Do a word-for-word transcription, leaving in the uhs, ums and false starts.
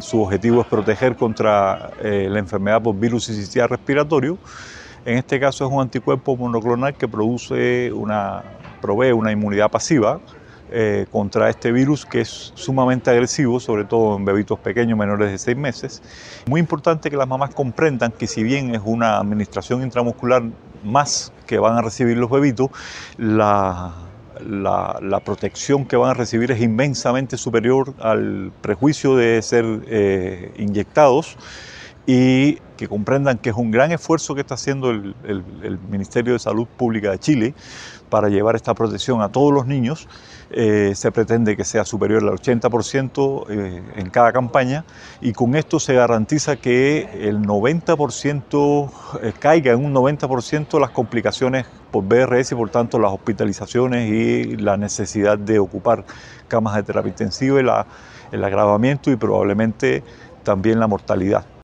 su objetivo es proteger contra eh, la enfermedad por virus sincitial respiratorio. En este caso es un anticuerpo monoclonal que produce una, provee una inmunidad pasiva eh, contra este virus, que es sumamente agresivo, sobre todo en bebitos pequeños menores de seis meses. Muy importante que las mamás comprendan que si bien es una administración intramuscular más que van a recibir los bebitos, la La, la protección que van a recibir es inmensamente superior al prejuicio de ser eh, inyectados, y que comprendan que es un gran esfuerzo que está haciendo el, el, el Ministerio de Salud Pública de Chile para llevar esta protección a todos los niños. Eh, se pretende que sea superior al ochenta por ciento eh, en cada campaña, y con esto se garantiza que el noventa por ciento eh, caiga en un noventa por ciento las complicaciones por B R S y por tanto las hospitalizaciones y la necesidad de ocupar camas de terapia intensiva, y la, el agravamiento y probablemente también la mortalidad.